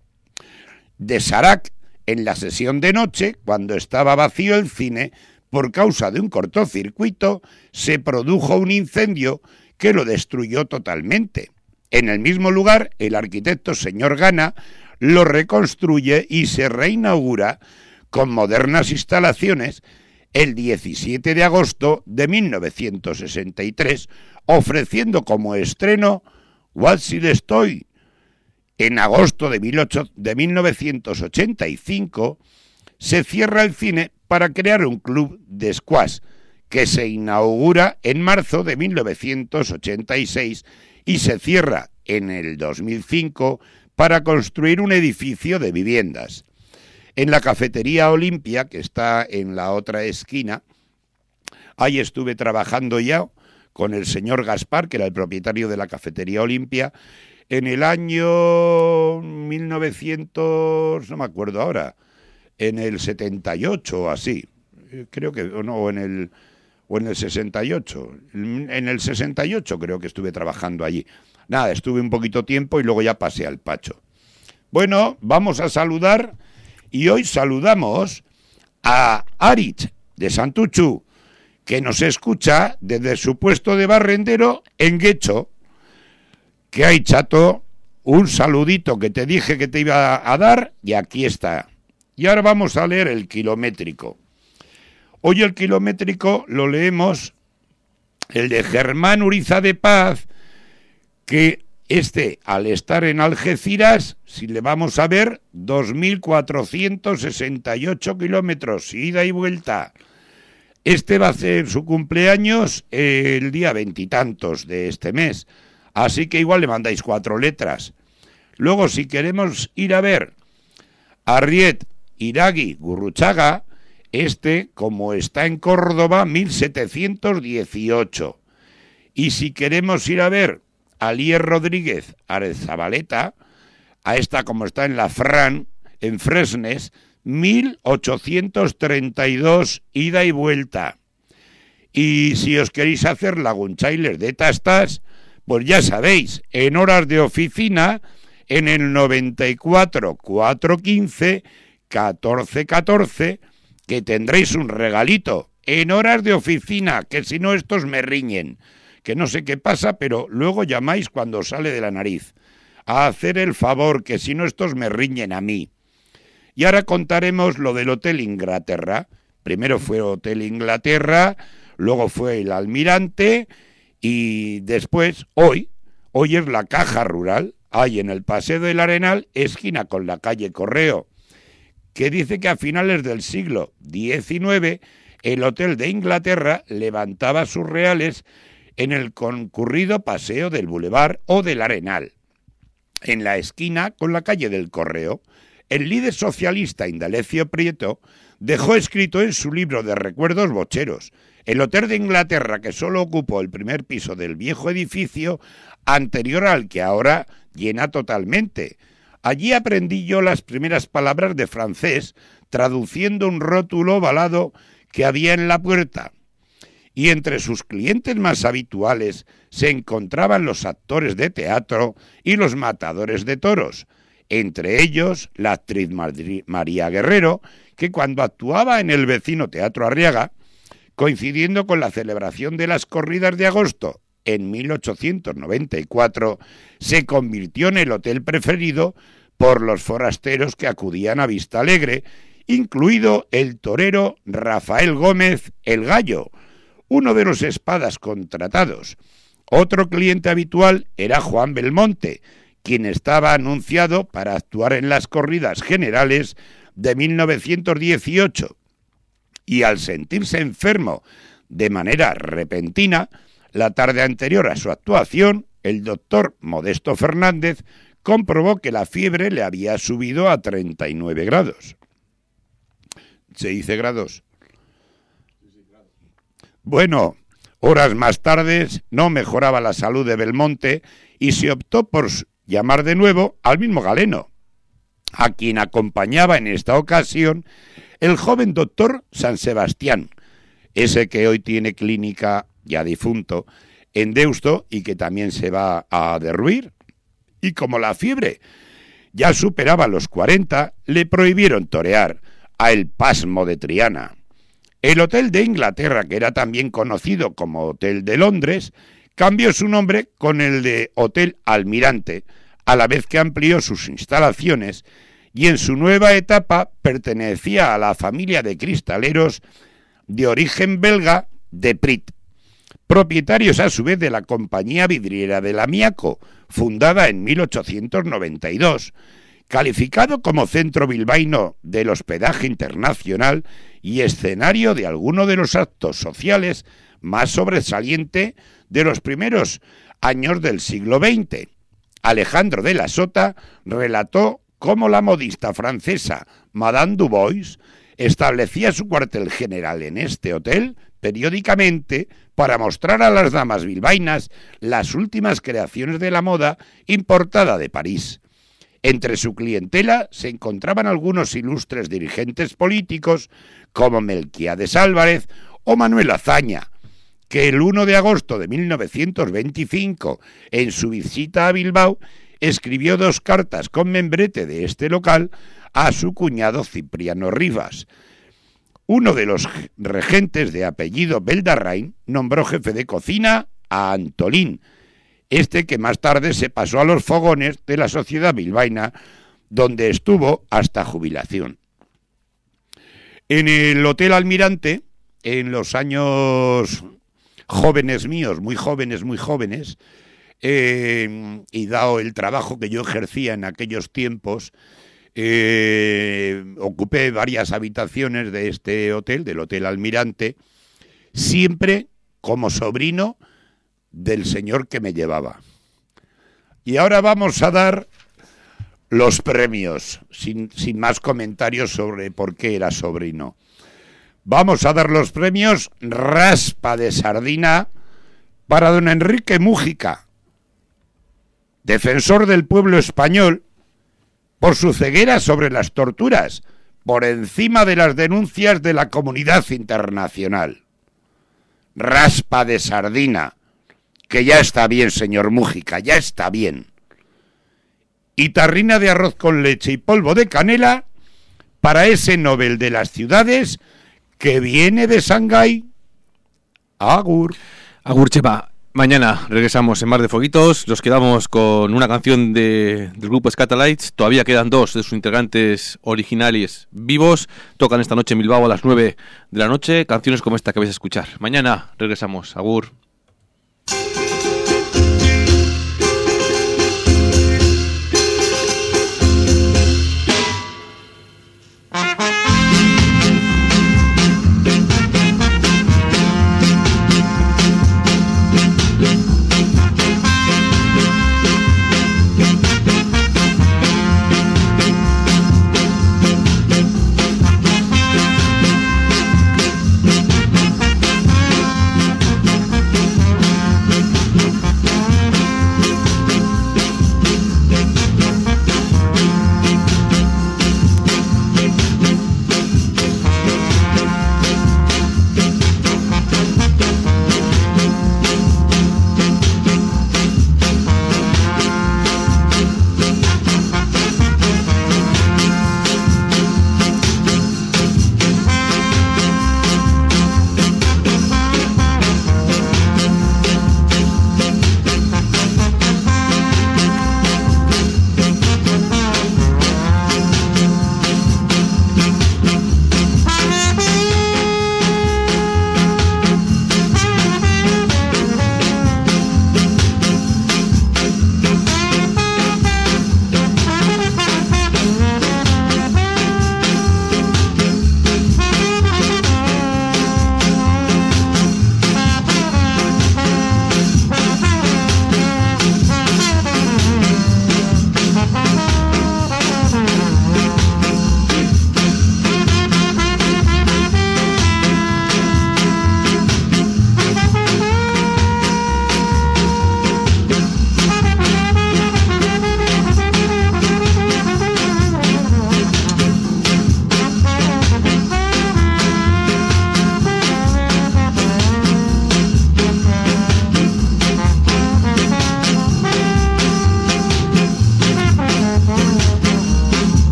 de Sarac en la sesión de noche, cuando estaba vacío el cine, por causa de un cortocircuito, se produjo un incendio que lo destruyó totalmente. En el mismo lugar, el arquitecto señor Gana lo reconstruye y se reinaugura con modernas instalaciones el 17 de agosto de 1963, ofreciendo como estreno What Si Estoy. En agosto de 1985 se cierra el cine para crear un club de squash, que se inaugura en marzo de 1986 y se cierra en el 2005 para construir un edificio de viviendas. En la cafetería Olimpia, que está en la otra esquina, ahí estuve trabajando ya con el señor Gaspar, que era el propietario de la cafetería Olimpia, en el año 1900, no me acuerdo ahora, en el 78 o así, creo que, o en el 68, en el 68 creo que estuve trabajando allí. Nada, estuve un poquito tiempo y luego ya pasé al Pacho. Bueno, vamos a saludar, y hoy saludamos a Aritz de Santuchu, que nos escucha desde su puesto de barrendero en Guecho. Que hay, chato, un saludito que te dije que te iba a dar, y aquí está. Y ahora vamos a leer el kilométrico. Hoy el kilométrico lo leemos el de Germán Uriza de Paz, que al estar en Algeciras, si le vamos a ver, 2.468 kilómetros, ida y vuelta. Va a ser su cumpleaños el día 20 y tantos de este mes, así que igual le mandáis 4 letras. Luego, si queremos ir a ver Arriet, Iragui, Gurruchaga, como está en Córdoba, 1718. Y si queremos ir a ver a Lier Rodríguez Arezabaleta, como está en la Fran, en Fresnes, 1832, ida y vuelta. Y si os queréis hacer lagunchailes de tastas, pues ya sabéis, en horas de oficina, en el 94 415 1414, que tendréis un regalito en horas de oficina, que si no estos me riñen, que no sé qué pasa, pero luego llamáis cuando os sale de la nariz, a hacer el favor, que si no estos me riñen a mí. Y ahora contaremos lo del Hotel Inglaterra. Primero fue Hotel Inglaterra, luego fue el Almirante y después, hoy es la Caja Rural, hay en el Paseo del Arenal, esquina con la calle Correo, que dice que a finales del siglo XIX el Hotel de Inglaterra levantaba sus reales en el concurrido Paseo del Boulevard o del Arenal, en la esquina con la calle del Correo. El líder socialista Indalecio Prieto dejó escrito en su libro de recuerdos bocheros: el Hotel de Inglaterra, que solo ocupó el primer piso del viejo edificio anterior al que ahora llena totalmente. Allí aprendí yo las primeras palabras de francés, traduciendo un rótulo ovalado que había en la puerta. Y entre sus clientes más habituales se encontraban los actores de teatro y los matadores de toros, entre ellos la actriz María Guerrero, que cuando actuaba en el vecino Teatro Arriaga, coincidiendo con la celebración de las corridas de agosto en 1894, se convirtió en el hotel preferido por los forasteros que acudían a Vista Alegre, incluido el torero Rafael Gómez el Gallo, uno de los espadas contratados. Otro cliente habitual era Juan Belmonte, quien estaba anunciado para actuar en las corridas generales de 1918, y al sentirse enfermo de manera repentina, la tarde anterior a su actuación, el doctor Modesto Fernández comprobó que la fiebre le había subido a 39 grados. ¿Se dice grados? Bueno, horas más tarde no mejoraba la salud de Belmonte y se optó por llamar de nuevo al mismo galeno, a quien acompañaba en esta ocasión el joven doctor San Sebastián, ese que hoy tiene clínica, ya difunto, en Deusto y que también se va a derruir. Y como la fiebre ya superaba los 40, le prohibieron torear a El Pasmo de Triana. El Hotel de Inglaterra, que era también conocido como Hotel de Londres, cambió su nombre con el de Hotel Almirante, a la vez que amplió sus instalaciones, y en su nueva etapa pertenecía a la familia de cristaleros de origen belga de Prit, propietarios a su vez de la Compañía Vidriera del Amiaco, fundada en 1892, calificado como centro bilbaíno del hospedaje internacional y escenario de alguno de los actos sociales más sobresaliente de los primeros años del siglo XX. Alejandro de la Sota relató cómo la modista francesa Madame Dubois establecía su cuartel general en este hotel periódicamente para mostrar a las damas bilbaínas las últimas creaciones de la moda importada de París. Entre su clientela se encontraban algunos ilustres dirigentes políticos como Melquiades Álvarez o Manuel Azaña, que el 1 de agosto de 1925, en su visita a Bilbao, escribió 2 cartas con membrete de este local a su cuñado Cipriano Rivas. Uno de los regentes de apellido Beldarrain nombró jefe de cocina a Antolín, este que más tarde se pasó a los fogones de la sociedad bilbaína, donde estuvo hasta jubilación. En el Hotel Almirante, en los años jóvenes míos, muy jóvenes, y dado el trabajo que yo ejercía en aquellos tiempos, ocupé varias habitaciones de este hotel, del Hotel Almirante, siempre como sobrino del señor que me llevaba. Y ahora vamos a dar los premios, sin más comentarios sobre por qué era sobrino. Vamos a dar los premios Raspa de Sardina para don Enrique Mújica, defensor del pueblo español, por su ceguera sobre las torturas, por encima de las denuncias de la comunidad internacional. raspa de sardina, que ya está bien, señor Mújica, ya está bien, y tarrina de arroz con leche y polvo de canela para ese Nobel de las ciudades que viene de Shanghái. Agur. Agur, Chepa. Mañana regresamos en Mar de Foguitos. Nos quedamos con una canción del grupo Scatalites. Todavía quedan 2 de sus integrantes originales vivos. Tocan esta noche en Bilbao a las 9 de la noche. Canciones como esta que vais a escuchar. Mañana regresamos. Agur.